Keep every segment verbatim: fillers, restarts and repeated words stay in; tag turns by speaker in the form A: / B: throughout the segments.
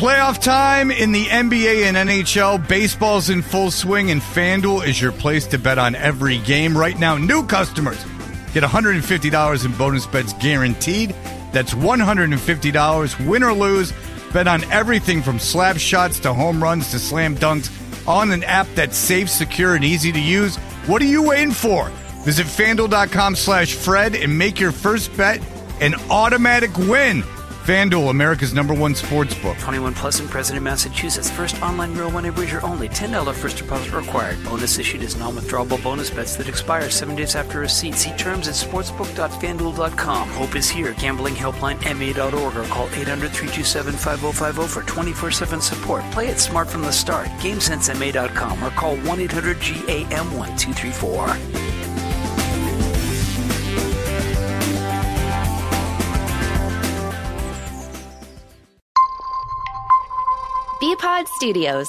A: Playoff time in the N B A and N H L. Baseball's in full swing, and FanDuel is your place to bet on every game. Right now, new customers get one hundred fifty dollars in bonus bets guaranteed. That's one hundred fifty dollars, win or lose. Bet on everything from slap shots to home runs to slam dunks on an app that's safe, secure, and easy to use. What are you waiting for? Visit FanDuel.com slash Fred and make your first bet an automatic win. FanDuel, America's number one sports book.
B: twenty-one plus in President, Massachusetts. First online real money wager only. ten dollars first deposit required. Bonus issued as non-withdrawable bonus bets that expire seven days after receipt. See terms at sportsbook dot fan duel dot com. Hope is here. Gambling helpline M A dot org or call eight hundred, three two seven, five oh five oh for twenty-four seven support. Play it smart from the start. game sense M A dot com or call one eight hundred G A M one two three four.
C: B-Pod Studios.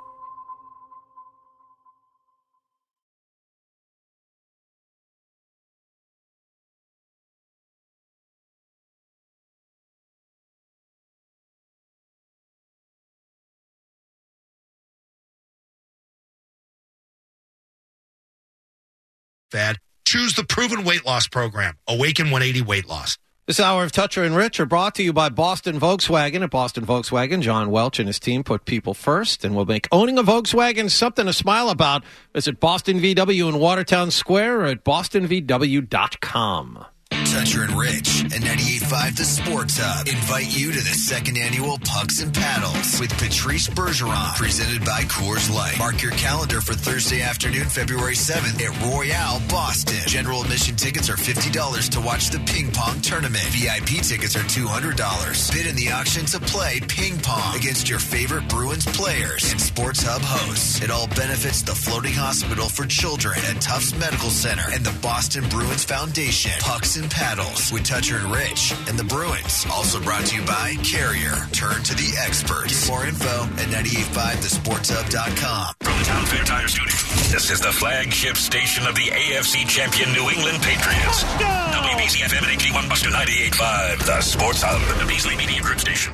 D: Fad. Choose the proven weight loss program, Awaken one eighty Weight Loss.
E: This hour of Toucher and Rich are brought to you by Boston Volkswagen. At Boston Volkswagen, John Welch and his team put people first and will make owning a Volkswagen something to smile about. Visit Boston V W in Watertown Square or at boston v w dot com.
F: Toucher and Rich and ninety-eight point five The Sports Hub invite you to the second annual Pucks and Paddles with Patrice Bergeron, presented by Coors Light. Mark your calendar for Thursday afternoon, February seventh at Royale, Boston. General admission tickets are fifty dollars to watch the ping pong tournament. V I P tickets are two hundred dollars. Bid in the auction to play ping pong against your favorite Bruins players and Sports Hub hosts. It all benefits the Floating Hospital for Children at Tufts Medical Center and the Boston Bruins Foundation. Pucks and Paddles with Toucher and Rich and the Bruins. Also brought to you by Carrier. Turn to the experts. Get more info at ninety-eight point five the sports hub dot com.
G: From the Town Fair Tire Studio, this is the flagship station of the A F C champion New England Patriots. W B C F M and H D one Buster ninety-eight point five, the Sports Hub, the Beasley Media Group station.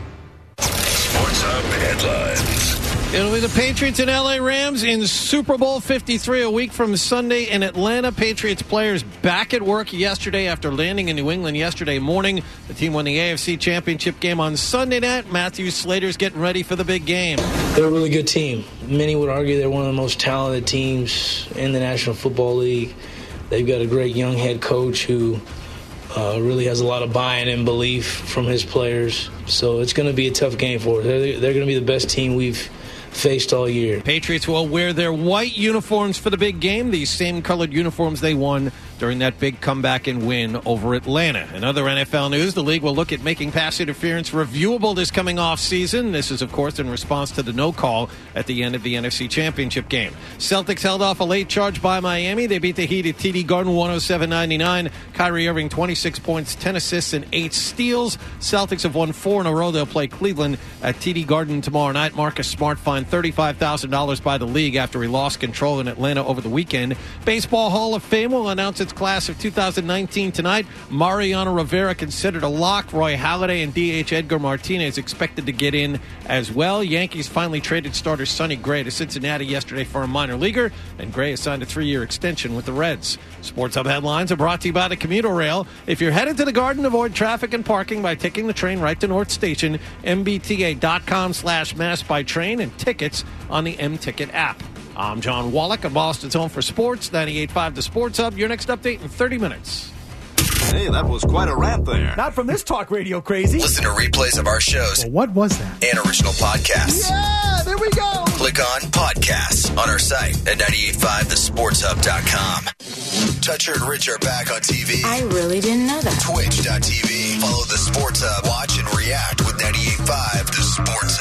G: Sports Hub headlines.
E: It'll be the Patriots and L A Rams in Super Bowl fifty-three a week from Sunday in Atlanta. Patriots players back at work yesterday after landing in New England yesterday morning. The team won the A F C Championship game on Sunday night. Matthew Slater's getting ready for the big game.
H: They're a really good team. Many would argue they're one of the most talented teams in the National Football League. They've got a great young head coach who uh, really has a lot of buy-in and belief from his players. So it's going to be a tough game for us. They're, they're going to be the best team we've faced all year.
E: Patriots will wear their white uniforms for the big game, these same colored uniforms they won during that big comeback and win over Atlanta. In other N F L news, the league will look at making pass interference reviewable this coming off season. This is, of course, in response to the no call at the end of the N F C Championship game. Celtics held off a late charge by Miami. They beat the Heat at T D Garden one oh seven ninety-nine. Kyrie Irving, twenty-six points, ten assists, and eight steals. Celtics have won four in a row. They'll play Cleveland at T D Garden tomorrow night. Marcus Smart fined thirty-five thousand dollars by the league after he lost control in Atlanta over the weekend. Baseball Hall of Fame will announce its class of two thousand nineteen tonight. Mariano Rivera considered a lock. Roy Halladay and D H Edgar Martinez expected to get in as well. Yankees finally traded starter Sonny Gray to Cincinnati yesterday for a minor leaguer, and Gray has signed a three-year extension with the Reds. Sports Hub headlines are brought to you by the Commuter Rail. If you're headed to the Garden, avoid traffic and parking by taking the train right to North Station. M B T A dot com slash mass by train and tickets on the M-Ticket app. I'm John Wallach of Boston's Home for Sports, ninety-eight point five The Sports Hub. Your next update in thirty minutes.
I: Hey, that was quite a rant there.
J: Not from this talk radio crazy.
F: Listen to replays of our shows.
J: Well, what was that?
F: And original podcasts.
J: Yeah, there we go.
F: Click on podcasts on our site at ninety-eight point five the sports hub dot com. Toucher and Rich are back on T V.
K: I really didn't know that.
F: Twitch dot T V. Follow the Sports Hub. Watch and react with ninety-eight point five The Sports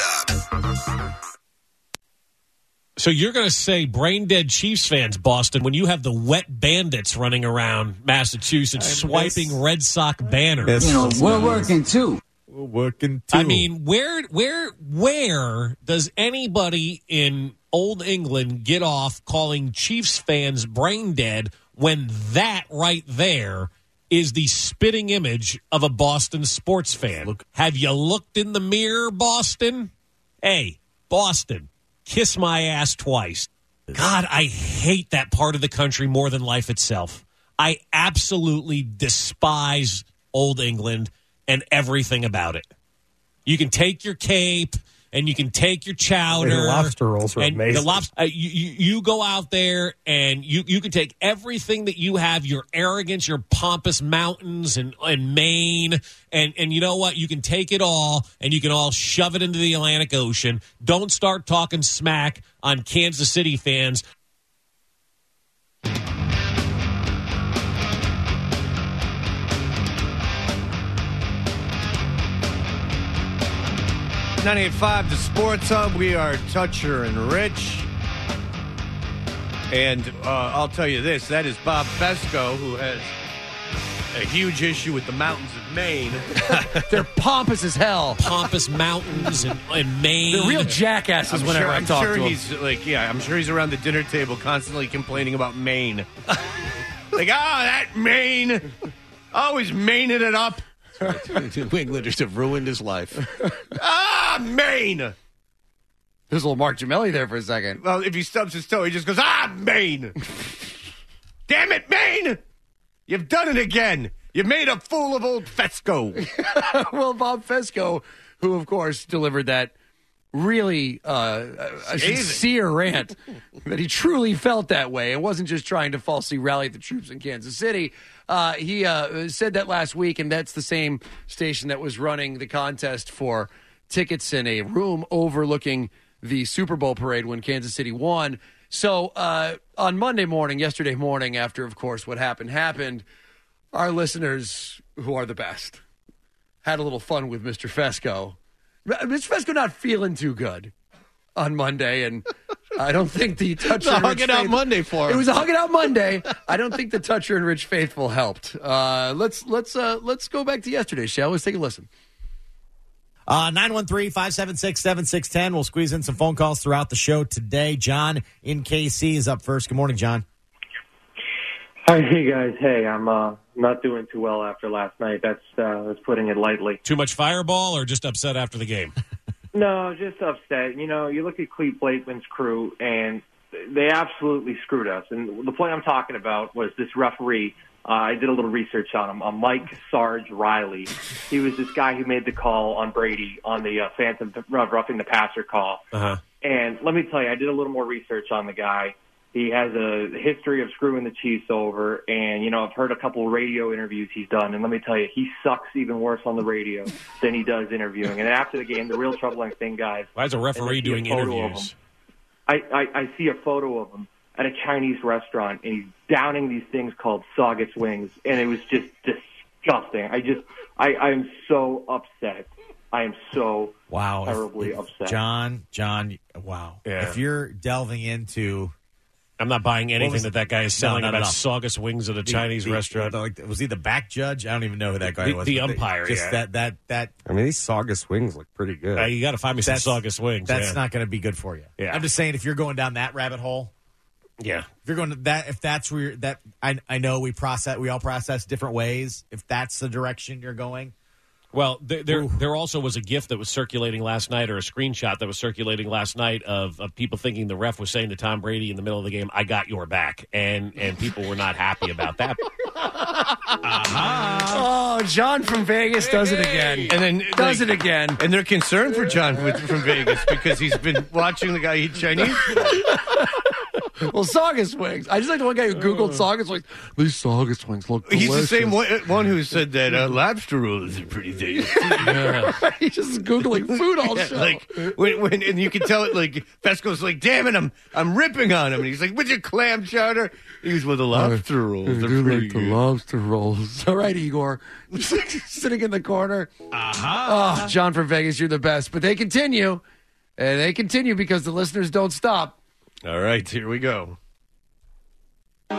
F: Hub.
L: So you're going to say brain-dead Chiefs fans, Boston, when you have the wet bandits running around Massachusetts swiping Red Sox banners.
M: You know, we're working, too.
I: We're working, too.
L: I mean, where, where, where does anybody in Old England get off calling Chiefs fans brain-dead when that right there is the spitting image of a Boston sports fan? Look. Have you looked in the mirror, Boston? Hey, Boston, kiss my ass twice. God, I hate that part of the country more than life itself. I absolutely despise Old England and everything about it. You can take your cape and you can take your chowder.
K: The lobster rolls are
L: and
K: amazing.
L: The lobster, uh, you, you, you go out there and you, you can take everything that you have, your arrogance, your pompous mountains and, and Maine, and, and you know what? You can take it all and you can all shove it into the Atlantic Ocean. Don't start talking smack on Kansas City fans.
A: ninety-eight point five, the Sports Hub. We are Toucher and Rich. And uh, I'll tell you this, that is Bob Fesco, who has a huge issue with the mountains of Maine.
K: They're pompous as hell.
L: Pompous mountains and, and Maine.
K: They're real jackasses
A: I'm
K: whenever
A: sure,
K: I
A: I'm
K: talk
A: sure
K: to
A: he's
K: them.
A: like, yeah, I'm sure he's around the dinner table constantly complaining about Maine. Like, oh, that Maine. Always Maining it up.
E: New Englanders have ruined his life.
A: Ah, Maine.
K: There's a little Mark Gemelli there for a second.
A: Well, if he stubs his toe, he just goes, ah, Maine. Damn it, Maine. You've done it again. You made a fool of old Fesco.
K: Well, Bob Fesco, who, of course, delivered that really uh, a sincere rant that he truly felt that way. It wasn't just trying to falsely rally the troops in Kansas City. Uh, he uh, said that last week, and that's the same station that was running the contest for tickets in a room overlooking the Super Bowl parade when Kansas City won. So uh, on Monday morning, yesterday morning, after, of course, what happened happened, our listeners, who are the best, had a little fun with Mister Fesco. Mister Fesco not feeling too good on Monday, and I don't think the Toucher
E: a
K: and
E: hug
K: Rich
E: it out
K: Faithful-
E: Monday for him.
K: It was a hug it out Monday. I don't think the Toucher and Rich Faithful helped. Uh, let's let's uh, let's go back to yesterday, shall we? Let's take a listen.
M: Uh, nine one three, five seven six, seven six one zero. We'll squeeze in some phone calls throughout the show today. John in K C is up first. Good morning, John.
N: Hi, hey guys. Hey, I'm uh, not doing too well after last night. That's uh, that's putting it lightly.
L: Too much fireball or just upset after the game?
N: No, just upset. You know, you look at Clete Blakeman's crew, and they absolutely screwed us. And the play I'm talking about was this referee. Uh, I did a little research on him. Uh, Mike Sarge Riley. He was this guy who made the call on Brady on the uh, Phantom uh, roughing the passer call.
L: Uh-huh.
N: And let me tell you, I did a little more research on the guy. He has a history of screwing the Chiefs over, and, you know, I've heard a couple of radio interviews he's done, and let me tell you, he sucks even worse on the radio than he does interviewing. And after the game, the real troubling thing, guys.
L: Why is a referee doing interviews?
N: I, I, I see a photo of him at a Chinese restaurant, and he's downing these things called Saugus wings, and it was just disgusting. I just, I, I'm so upset. I am so
M: wow,
N: terribly
M: if, if
N: upset.
M: John, John, wow.
L: Yeah.
M: If you're delving into...
L: I'm not buying anything
M: was,
L: that that guy is selling
M: no, no,
L: about
M: no.
L: Saugus wings at a
M: the,
L: Chinese
M: the,
L: restaurant.
M: The, like, was he the back judge? I don't even know who that guy
L: the,
M: was.
L: The umpire,
M: just
L: yeah.
M: that, that, that.
I: I mean, these Saugus wings look pretty good.
L: Uh, you got to find me some Saugus wings.
M: That's
L: yeah.
M: not going to be good for you.
L: Yeah.
M: I'm just saying, if you're going down that rabbit hole,
L: yeah.
M: If you're going to that, if that's where you're, that, I, I know we process, we all process different ways. If that's the direction you're going.
L: Well, there, there there also was a GIF that was circulating last night, or a screenshot that was circulating last night of, of people thinking the ref was saying to Tom Brady in the middle of the game, "I got your back," and and people were not happy about that.
K: uh-huh. Oh, John from Vegas does it again,
A: and then
K: does
A: like,
K: it again,
A: and they're concerned for John with, from Vegas because he's been watching the guy eat Chinese.
K: Well, Saugus wings. I just like the one guy who Googled Saugus wings. These Saugus wings look delicious.
A: He's the same one, one who said that uh, lobster rolls are pretty tasty.
K: Yeah. He's just Googling food all
A: yeah,
K: show.
A: Like, when, when, and you can tell it, like, Fesco's like, damn it, I'm I'm ripping on him. And he's like, with your clam chowder? He's with the lobster rolls.
K: I
A: They're
K: do
A: pretty
K: like
A: good.
K: the lobster rolls. All right, Igor. Sitting in the corner.
L: Uh-huh.
K: Oh, John from Vegas, you're the best. But they continue. And they continue because the listeners don't stop.
A: All right, here we go. Oh,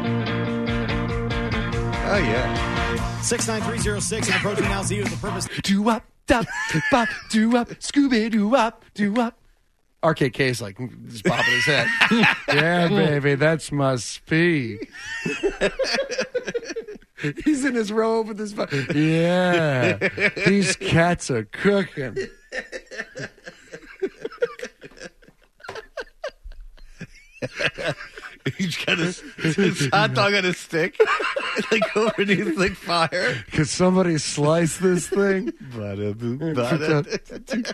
A: yeah.
M: six nine three zero six and approaching now Z with the purpose.
K: Do up, dop, bop, do up, Scooby Doo up, do up. R K K's like just bopping his head. Yeah, baby, that's my speed. He's in his robe with his. Yeah, these cats are cooking.
A: He's got his, his hot dog on a stick, like underneath like fire.
K: Could somebody slice this thing?
A: Bada boop, bada.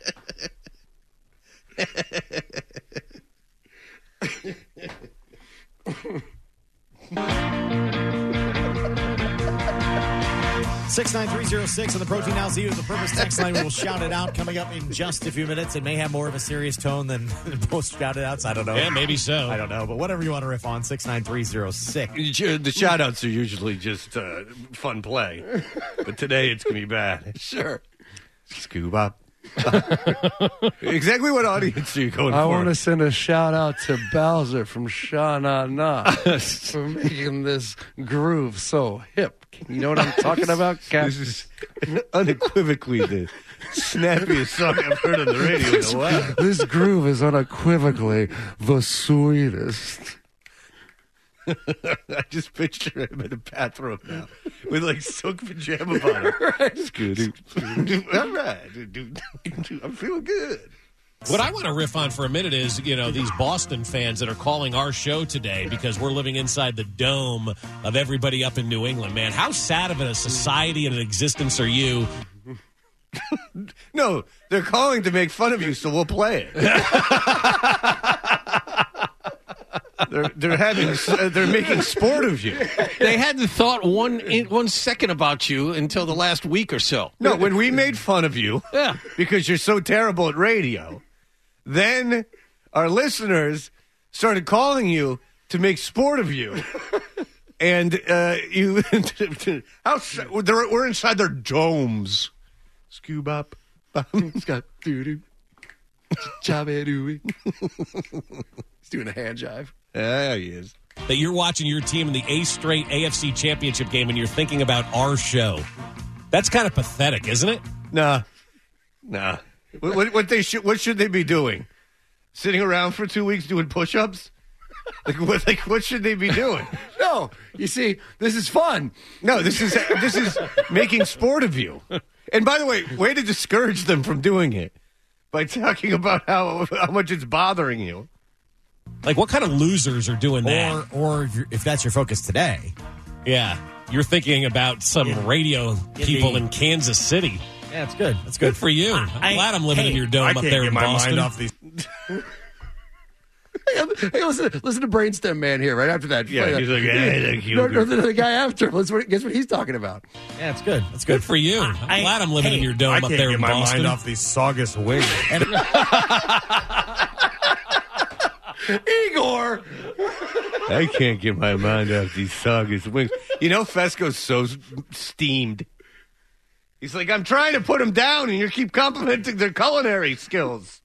M: six nine three zero six on the Protein Now Z with the Purpose text line. We'll shout it out coming up in just a few minutes. It may have more of a serious tone than most shout it outs. I don't know.
L: Yeah, maybe so.
M: I don't know. But whatever you want to riff on, six nine three zero six.
A: The shout outs are usually just uh, fun play. But today it's going to be bad.
K: Sure.
A: Scoob up. Exactly what audience are you going
K: I
A: for?
K: want to send a shout out to Bowser from Sha Na Na for making this groove so hip. You know what I'm talking about, Cap?
A: This is unequivocally the snappiest song I've heard on the radio in a while.
K: This groove is unequivocally the sweetest.
A: I just picture him in a bathroom now with like silk pajama bottom.
K: Right.
A: Scooty. All right. Dude, I'm feeling good.
L: What I want to riff on for a minute is, you know, these Boston fans that are calling our show today because we're living inside the dome of everybody up in New England, man. How sad of a society and an existence are you?
A: No, they're calling to make fun of you, so we'll play it. They're they're having uh, they're making sport of you.
E: They hadn't thought one in, one second about you until the last week or so.
A: No, when we made fun of you,
E: yeah,
A: because you're so terrible at radio, then our listeners started calling you to make sport of you, and uh, you how they're, we're inside their domes. Scoob up,
K: Scott doo doo, He's doing a hand jive.
A: Yeah, he is.
L: That you're watching your team in the eighth straight A F C Championship game and you're thinking about our show. That's kind of pathetic, isn't it?
A: Nah, nah. What, what, what they should what should they be doing? Sitting around for two weeks doing push-ups? Like what? Like what should they be doing?
K: No, you see, this is fun.
A: No, this is this is making sport of you. And by the way, way to discourage them from doing it by talking about how how much it's bothering you.
L: Like, what kind of losers are doing that?
M: Or, or if, you're, if that's your focus today.
L: Yeah, you're thinking about some
M: Yeah.
L: radio people
M: the-
L: in Kansas City.
M: Yeah, it's good. That's good.
L: Good for you. I'm
M: I-
L: glad I'm living
M: hey,
L: in your dome
I: I
L: up
I: can't
L: there
I: get
L: in
I: my
L: Boston.
I: mind off these.
K: Hey, listen, listen to Brainstem Man here right after that.
A: Yeah,
K: Play
A: he's
K: that.
A: like, hey, thank you.
K: No, no, the, the guy after him. Let's what, guess what he's talking about.
M: Yeah, it's good. That's good.
L: Good for you. I'm
M: I-
L: glad I'm living
M: hey,
L: in your dome
I: I
L: up
I: can't
L: there
I: get
L: in
I: my
L: Boston.
I: mind off these saugus wings.
K: Igor!
A: I can't get my mind off these saugus wings. You know, Fesco's so steamed. He's like, I'm trying to put them down, and you keep complimenting their culinary skills.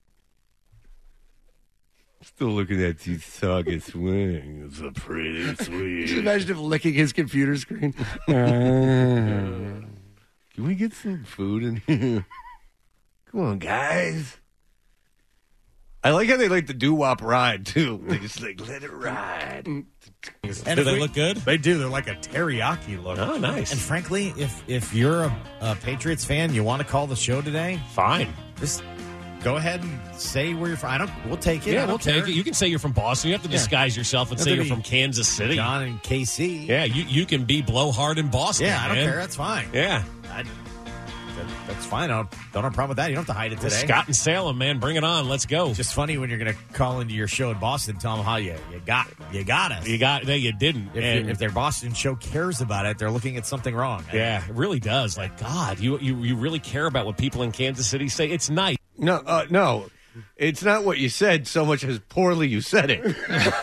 A: Still looking at these saugus wings. It's a pretty
K: Just
A: sweet.
K: imagine him licking his computer screen.
A: Can we get some food in here? Come on, guys. I like how they like the doo-wop ride, too. They just like, let it ride.
M: And
L: Do
M: if
L: they
M: we-
L: look good?
I: They do. They're like a teriyaki look.
L: Oh, nice.
M: And frankly, if if you're a, a Patriots fan, you want to call the show today,
L: Fine.
M: just go ahead and say where you're from. I don't. We'll take it. I
L: Yeah,
M: don't
L: we'll take
M: care.
L: it. You can say you're from Boston. You have to
M: Yeah.
L: disguise yourself and
M: Have
L: say
M: to
L: you're
M: be
L: from Kansas City.
M: John and K C.
L: Yeah, you, you can be blowhard in Boston.
M: Yeah, I don't
L: man.
M: care. That's fine.
L: Yeah.
M: I, that, that's fine. I don't, don't have a problem with that. You don't have to hide it today.
L: Scott and Salem, man, bring it on. Let's go.
M: Just funny when you're going to call into your show in Boston, tell them how you you got you got us.
L: You got no, you didn't.
M: if,
L: and
M: if their Boston show cares about it, they're looking at something wrong.
L: yeah, it really does. Like God, you, you you really care about what people in Kansas City say. It's nice.
A: No, uh, no. It's not what you said so much as poorly you said it.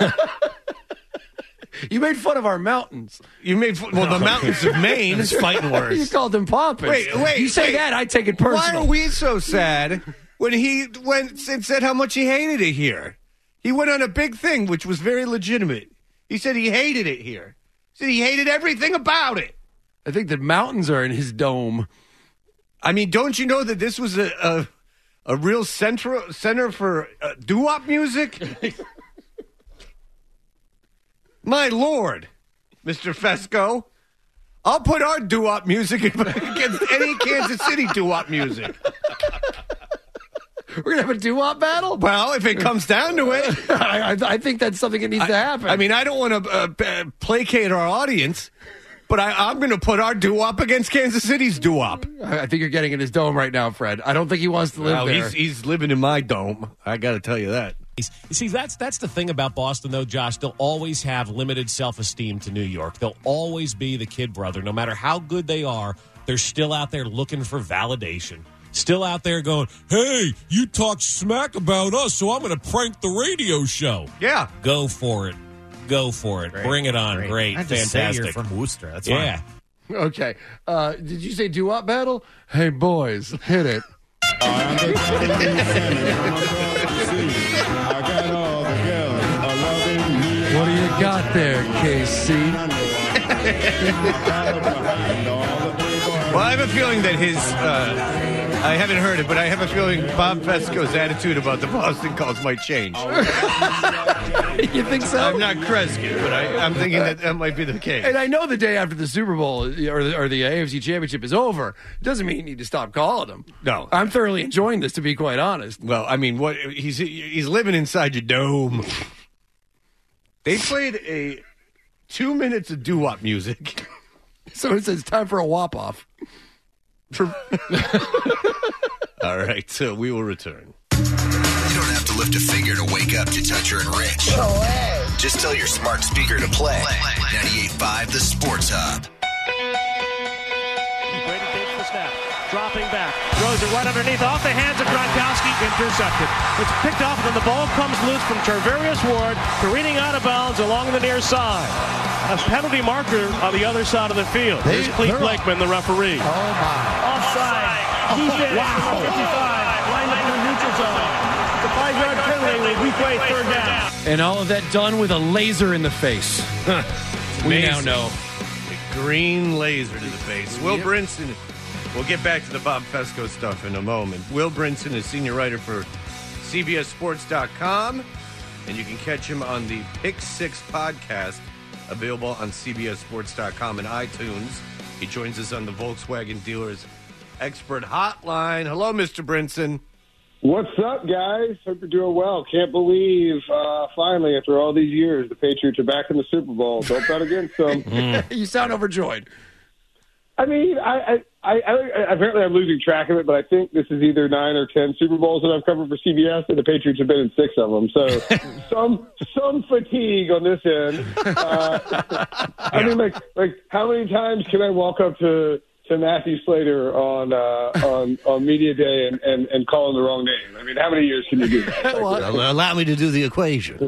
K: You made fun of our mountains.
A: You made fun, well, the mountains of Maine is fighting
K: You
A: worse.
K: called them pompous.
A: Wait, wait,
K: You say
A: wait.
K: that, I take it personal.
A: Why are we so sad when he went and said how much he hated it here? He went on a big thing, which was very legitimate. He said he hated it here. He said he hated everything about it.
K: I think the mountains are in his dome.
A: I mean, don't you know that this was a a, a real center center for uh, doo-wop music? My Lord, Mister Fesco. I'll put our doo-wop music against any Kansas City doo-wop music.
K: We're going to have a doo-wop battle?
A: Well, if it comes down to it.
K: I, I, I think that's something that needs
A: I,
K: to happen.
A: I mean, I don't want to uh, placate our audience, but I, I'm going to put our doo-wop against Kansas City's doo-wop.
K: I, I think you're getting in his dome right now, Fred. I don't think he wants to live
A: well,
K: there.
A: He's, he's living in my dome. I got to tell you that.
L: You see, that's that's the thing about Boston, though, Josh. They'll always have limited self-esteem to New York. They'll always be the kid brother. No matter how good they are, they're still out there looking for validation. Still out there going, hey, you talk smack about us, so I'm going to prank the radio show.
A: Yeah.
L: Go for it. Go for it.
M: Great.
L: Bring it on.
M: Great.
L: Great.
M: I just
L: Fantastic.
M: say you're from Worcester. That's
L: yeah.
M: fine.
K: Okay. Uh, did you say doo-wop battle? Hey, boys, hit it. What do you got there, K C?
A: Well, I have a feeling that his, uh, I haven't heard it, but I have a feeling Bob Fesco's attitude about the Boston calls might change.
K: You think so?
A: I'm not Kresge, but I, I'm thinking that that might be the case.
K: And I know the day after the Super Bowl or the, or the A F C Championship is over, doesn't mean you need to stop calling them.
A: No.
K: I'm thoroughly enjoying this, to be quite honest.
A: Well, I mean, what he's he's living inside your dome. They played a two minutes of doo-wop music.
K: So it says time for a wop-off.
A: All right, so we will return.
F: You don't have to lift a finger to wake up to Toucher and Rich. No way. Just tell your smart speaker to play. ninety-eight point five The Sports Hub.
O: Brady takes the snap. Dropping back. Throws it right underneath. Off the hands of Gronkowski. Intercepted. It's picked off, and then the ball comes loose from Charvarius Ward, careening out of bounds along the near side. A penalty marker on the other side of the field.
J: They,
O: There's Clete Blakeman, the referee.
J: Oh, my.
O: Offside. Defense. Wow. fifty-five. Line up in the neutral zone. The five-yard penalty with weak way, third down.
K: And all of that done with a laser in the face. We now know.
A: A green laser to the face. Will
K: Yep.
A: Brinson. We'll get back to the Bob Fesco stuff in a moment. Will Brinson is senior writer for C B S Sports dot com, and you can catch him on the Pick Six podcast, available on C B S Sports dot com and iTunes. He joins us on the Volkswagen Dealers Expert Hotline. Hello, Mister Brinson.
P: What's up, guys? Hope you're doing well. Can't believe, uh, finally, after all these years, the Patriots are back in the Super Bowl. Don't bet against them.
K: You sound overjoyed.
P: I mean, I, I, I, I apparently I'm losing track of it, but I think this is either nine or ten Super Bowls that I've covered for C B S, and the Patriots have been in six of them. So some some fatigue on this end. Uh, I mean, like like how many times can I walk up to to Matthew Slater on uh, on on media day and, and, and call him the wrong name? I mean, how many years can you do that?
A: Well, allow me to do the equation.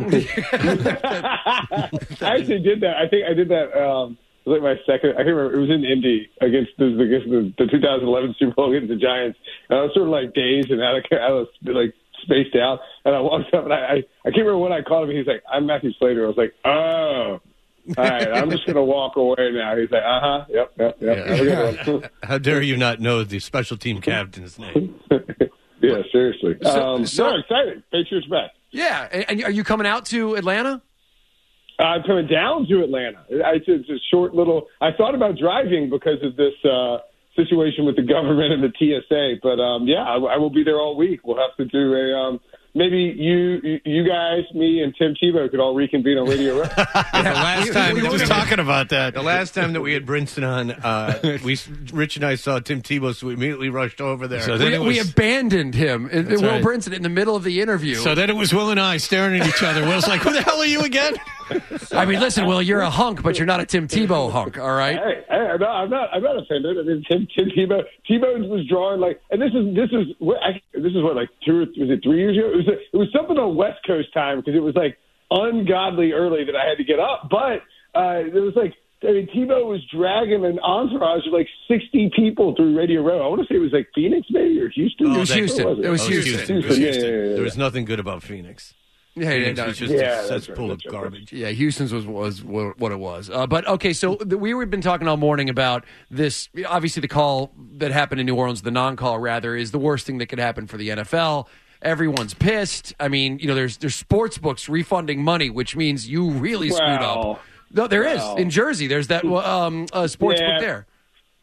P: I actually did that. I think I did that. Um, It was like my second. I can't remember. It was in Indy against the against the, the two thousand eleven Super Bowl against the Giants. And I was sort of like dazed and out of, I was like spaced out. And I walked up and I, I I can't remember when I called him. He's like, "I'm Matthew Slater." I was like, "Oh, all right. I'm just gonna walk away now." He's like, "Uh huh. Yep, yep, yep."
A: Yeah.
P: Have a good one.
A: How dare you not know the special team captain's name?
P: Yeah, seriously.
K: So-
P: um,
K: so-
P: so excited. Patriots back.
K: Yeah, and, and are you coming out to Atlanta?
P: I'm coming down to Atlanta. I, it's a short little. I thought about driving because of this uh, situation with the government and the T S A, but um, yeah, I, I will be there all week. We'll have to do a. Um, maybe you, you guys, me, and Tim Tebow could all reconvene on Radio Row.
A: The last time we were just talking about that. The last time that we had Brinson on, uh, we Rich and I saw Tim Tebow, so we immediately rushed over there.
K: So we, we abandoned him, uh, Will
A: right.
K: Brinson, in the middle of the interview.
A: So then it was Will and I staring at each other. Will's like, "Who the hell are you again?"
K: I mean, listen, Will, you're a hunk, but you're not a Tim Tebow hunk, all right?
P: Hey, hey, I'm not, I'm not, I'm not offended. I mean, Tim, Tim Tebow, Tebow was drawing like, and this is, this is, what, I, this is what, like two or was it three years ago? It was, a, it was something on West Coast time because it was like ungodly early that I had to get up. But uh, it was like, I mean, Tebow was dragging an entourage of like sixty people through Radio Row. I want to say it was like Phoenix, maybe, or Houston.
A: Oh,
K: It was
A: that-
K: Houston.
A: oh,
K: It was
A: it was
K: Houston.
A: It was
P: Yeah,
A: Houston.
P: yeah, yeah, yeah.
A: There was nothing good about Phoenix.
K: Yeah,
A: Phoenix
K: yeah, no,
A: was just
P: yeah,
A: a
P: that's
A: cesspool
P: right,
A: of
P: that's right.
A: garbage.
K: Yeah, Houston's was was wha- what it was. Uh, but okay, so the, we we've been talking all morning about this. Obviously, the call that happened in New Orleans, the non-call rather, is the worst thing that could happen for the N F L. Everyone's pissed. I mean, you know, there's there's sports books refunding money, which means you really screwed
P: Wow.
K: up. No, there is
P: Wow.
K: in Jersey. There's that um, uh, sports
P: Yeah.
K: book there.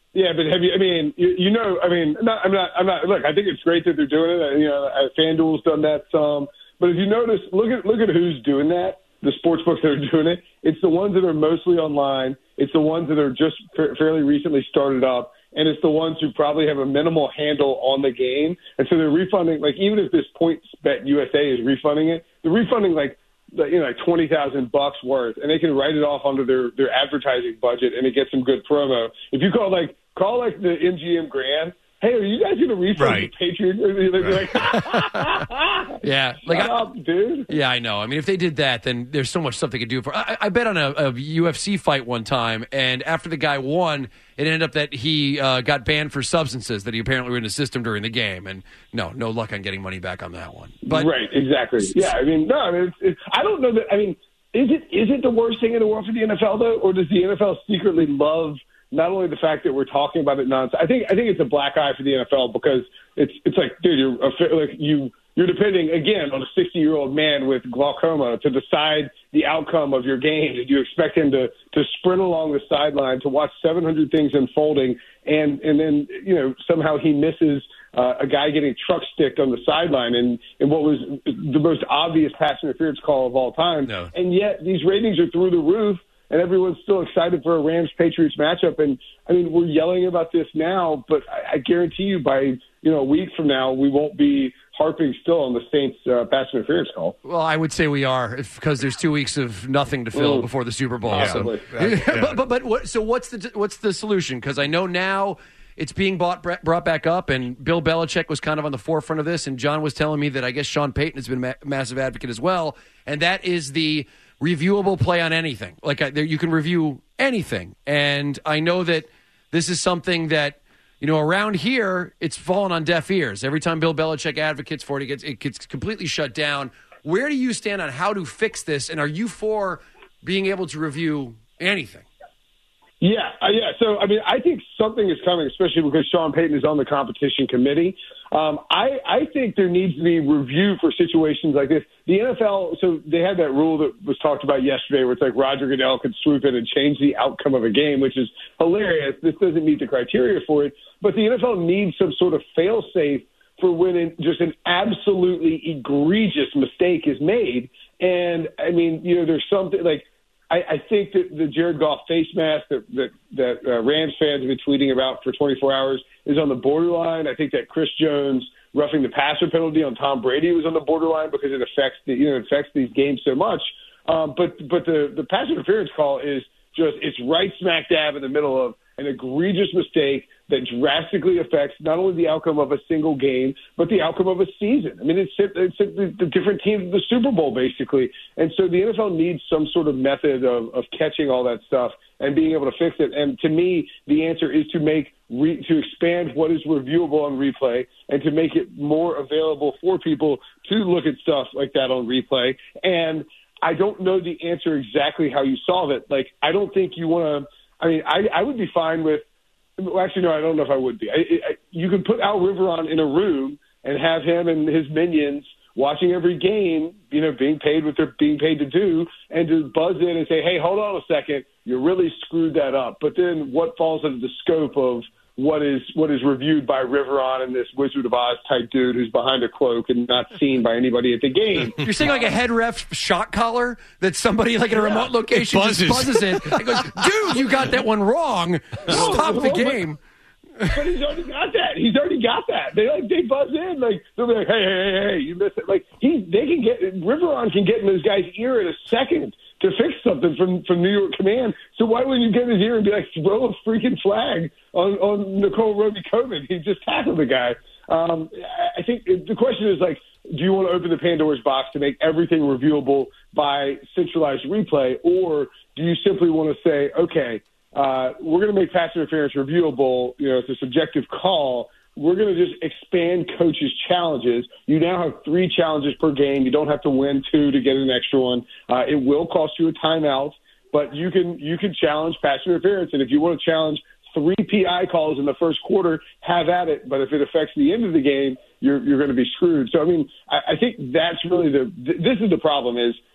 P: Yeah, but have you? I mean, you, you know, I mean, not, I'm not. I'm not. Look, I think it's great that they're doing it. You know, uh, FanDuel's done that some. But if you notice, look at look at who's doing that. The sports books that are doing it. It's the ones that are mostly online. It's the ones that are just fa- fairly recently started up, and it's the ones who probably have a minimal handle on the game. And so they're refunding. Like even if this PointsBet U S A is refunding it, they're refunding like. You know, like twenty thousand bucks worth, and they can write it off under their, their advertising budget, and it gets some good promo. If you call like call like the M G M Grand, hey, are you guys going to refund
K: Right.
P: the Patriots? They're like,
K: Yeah, like
P: shut
K: I,
P: up, dude.
K: Yeah, I know. I mean, if they did that, then there's so much stuff they could do for. I, I bet on a, a U F C fight one time, and after the guy won, it ended up that he uh, got banned for substances that he apparently were in the system during the game, and no, no luck on getting money back on that one. But
P: right, exactly. Yeah, I mean, no, I mean, it's, it's, I don't know that. I mean, is it is it the worst thing in the world for the N F L though, or does the N F L secretly love not only the fact that we're talking about it nonstop? I think I think it's a black eye for the N F L because it's it's like, dude, you're like you. You're depending, again, on a sixty-year-old man with glaucoma to decide the outcome of your game. Did you expect him to, to sprint along the sideline, to watch seven hundred things unfolding, and, and then, you know, somehow he misses uh, a guy getting truck sticked on the sideline in, in what was the most obvious pass interference call of all time.
K: No.
P: And yet these ratings are through the roof, and everyone's still excited for a Rams-Patriots matchup. And, I mean, we're yelling about this now, but I, I guarantee you by, you know, a week from now, we won't be harping still on the Saints uh, pass interference call.
K: Well, I would say we are because there's two weeks of nothing to fill
P: Mm.
K: before the Super Bowl.
P: Possibly.
K: So,
P: Yeah.
K: but but, but what, so what's the what's the solution? Because I know now it's being bought, brought back up, and Bill Belichick was kind of on the forefront of this, and John was telling me that I guess Sean Payton has been a ma- massive advocate as well, and that is the reviewable play on anything. Like I, there, you can review anything, and I know that this is something that. You know, around here, it's fallen on deaf ears. Every time Bill Belichick advocates for it, it gets, it gets completely shut down. Where do you stand on how to fix this, and are you for being able to review anything?
P: Yeah, uh, yeah. So, I mean, I think something is coming, especially because Sean Payton is on the competition committee. Um, I, I think there needs to be review for situations like this. The N F L, so they had that rule that was talked about yesterday where it's like Roger Goodell could swoop in and change the outcome of a game, which is hilarious. This doesn't meet the criteria for it. But the N F L needs some sort of fail-safe for when an, just an absolutely egregious mistake is made. And, I mean, you know, there's something like – I, I think that the Jared Goff face mask that that, that uh, Rams fans have been tweeting about for twenty-four hours is on the borderline. I think that Chris Jones roughing the passer penalty on Tom Brady was on the borderline because it affects the you know it affects these games so much. Um, but but the the pass interference call is just it's right smack dab in the middle of an egregious mistake that drastically affects not only the outcome of a single game, but the outcome of a season. I mean, it's, it's the, the different teams of the Super Bowl, basically. And so the N F L needs some sort of method of, of catching all that stuff and being able to fix it. And to me, the answer is to make re, to expand what is reviewable on replay and to make it more available for people to look at stuff like that on replay. And I don't know the answer exactly how you solve it. Like, I don't think you want to – I mean, I, I would be fine with – well, actually, no, I don't know if I would be. I, I, you can put Al Riveron in a room and have him and his minions watching every game, you know, being paid what they're being paid to do, and to buzz in and say, hey, hold on a second, you really screwed that up. But then what falls under the scope of what is what is reviewed by Riveron and this Wizard of Oz type dude who's behind a cloak and not seen by anybody at the game?
K: You're saying like a head ref shot collar that somebody like in a yeah. remote location
A: buzzes.
K: just buzzes it and goes, dude, you got that one wrong. Stop the game.
P: But, but he's already got that. He's already got that. They like they buzz in like they'll be like, hey, hey, hey, hey, you missed it. Like he, they can get Riveron can get in this guy's ear in a second to fix something from, from New York Command. So why wouldn't you get in his ear and be like, throw a freaking flag on, on Nicole Roby-Coleman? He just tackled the guy. Um, I think the question is, like, do you want to open the Pandora's box to make everything reviewable by centralized replay, or do you simply want to say, okay, uh, we're going to make pass interference reviewable, you know, it's a subjective call, we're going to just expand coaches' challenges. You now have three challenges per game. You don't have to win two to get an extra one. Uh, it will cost you a timeout, but you can you can challenge pass interference. And if you want to challenge three P I calls in the first quarter, have at it. But if it affects the end of the game, you're you're going to be screwed. So I mean, I, I think that's really the th- this is the problem is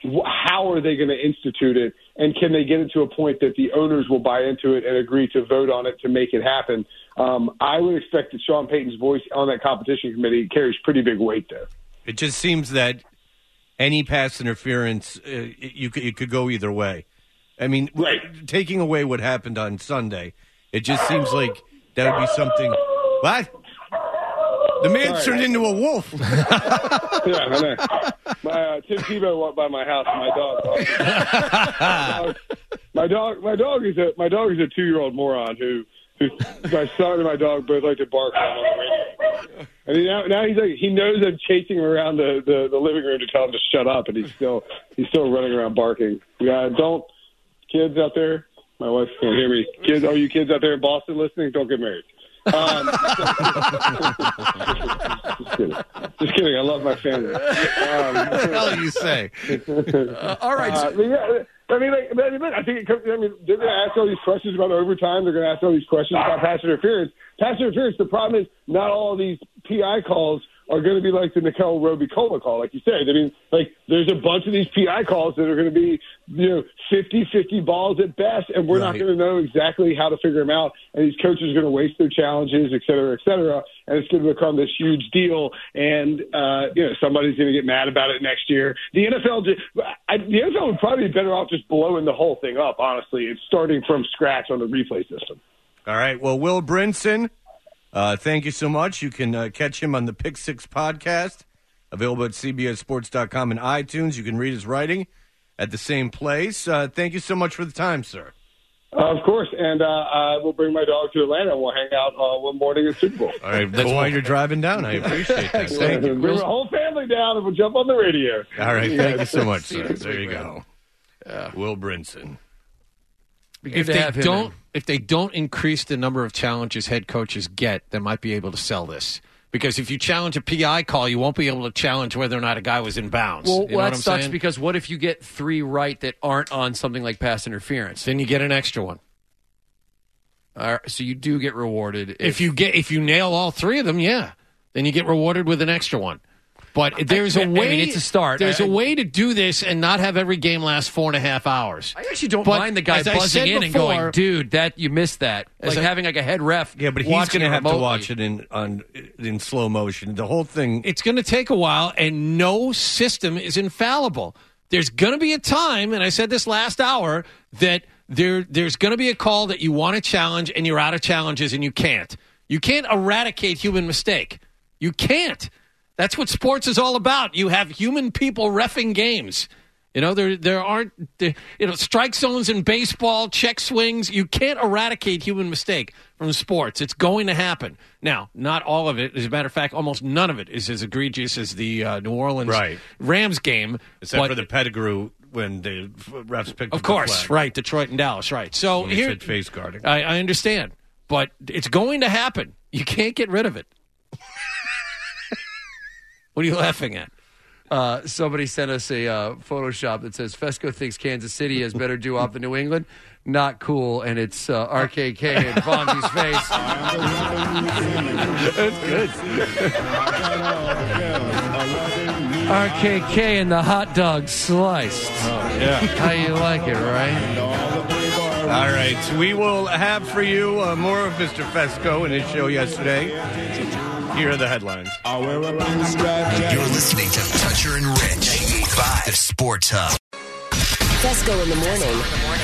P: wh- how are they going to institute it, and can they get it to a point that the owners will buy into it and agree to vote on it to make it happen? Um, I would expect that Sean Payton's voice on that competition committee carries pretty big weight there.
A: It just seems that any pass interference, uh, you could, it could go either way. I mean, right. taking away what happened on Sunday, it just seems like that would be something. What? The man
P: Sorry.
A: turned into a wolf.
P: Yeah, I know. My, uh, Tim Tebow walked by my house, and my dog. my dog, my dog is a my dog is a two year old moron who, who my son and my dog both like to bark on the radio. And he, now, now he's like he knows I'm chasing him around the, the, the living room to tell him to shut up, and he's still he's still running around barking. Yeah, don't kids out there. My wife can't hear me. Kids, all you kids out there in Boston listening, don't get married. Um, just kidding. Just kidding. I love my family. Um,
A: what the hell you say?
K: Uh, all right.
P: Uh, I mean, yeah, I mean, like, I, mean, I think it comes, I mean, they're going to ask all these questions about overtime. They're going to ask all these questions about pass interference. Pass interference. The problem is not all of these P I calls are going to be like the Nicole Roby-Cola call, like you said. I mean, like, there's a bunch of these P I calls that are going to be, you know, fifty-fifty balls at best, and we're right. not going to know exactly how to figure them out, and these coaches are going to waste their challenges, et cetera, et cetera, and it's going to become this huge deal, and, uh, you know, somebody's going to get mad about it next year. The N F L, just, I, the N F L would probably be better off just blowing the whole thing up, honestly, and starting from scratch on the replay system.
A: All right, well, Will Brinson, Uh, thank you so much. You can uh, catch him on the Pick Six podcast, available at C B S Sports dot com and iTunes. You can read his writing at the same place. Uh, thank you so much for the time, sir.
P: Uh, of course, and uh, I will bring my dog to Atlanta, and we'll hang out uh, one morning at Super Bowl.
A: All right, that's cool. Why you're driving down. I appreciate that. Thank you.
P: Bring the whole family down, and we'll jump on the radio.
A: All right, thank you so much, sir. There you go. Uh, Will Brinson.
E: If they don't, if they don't increase the number of challenges head coaches get, they might be able to sell this. Because if you challenge a P I call, you won't be able to challenge whether or not a guy was in bounds.
K: Well,
E: you know
K: well
E: what
K: that
E: I'm
K: sucks
E: saying?
K: because what if you get three right that aren't on something like pass interference?
E: Then you get an extra one.
K: All right, so you do get rewarded if,
E: if you get if you nail all three of them, yeah, then you get rewarded with an extra one. But there's a
K: I,
E: way.
K: I mean, it's a start.
E: There's
K: I,
E: a way to do this and not have every game last four and a half hours.
K: I actually don't
E: but
K: mind the guy buzzing in before, and going, "Dude, that you missed that." Like I, having like a head ref.
A: Yeah, but he's going to have remotely. to watch it in on in slow motion. The whole thing.
E: It's going to take a while, and no system is infallible. There's going to be a time, and I said this last hour, that there there's going to be a call that you want to challenge, and you're out of challenges, and you can't. You can't eradicate human mistake. You can't. That's what sports is all about. You have human people reffing games. You know, there there aren't, there, you know, strike zones in baseball, check swings. You can't eradicate human mistake from sports. It's going to happen. Now, not all of it. As a matter of fact, almost none of it is as egregious as the uh, New Orleans
A: right.
E: Rams game.
A: Except
E: but,
A: for the Pettigrew when the refs picked
E: Of
A: up
E: course,
A: the flag.
E: right. Detroit and Dallas, right. So
A: when
E: here,
A: said face guarding.
E: I, I understand. But it's going to happen. You can't get rid of it. What are you laughing at?
K: Uh, somebody sent us a uh, Photoshop that says Fesco thinks Kansas City has better do off than New England. Not cool, and it's uh, R K K in Fonzie's face. That's good. R K K and the hot dog sliced.
A: Oh, yeah.
K: How you like it, right?
A: All right. We will have for you uh, more of Mister Fesco and his show yesterday. Here are the headlines.
F: You're listening to Toucher and Rich, ninety-eight point five Sports Hub.
Q: Fesco in the morning.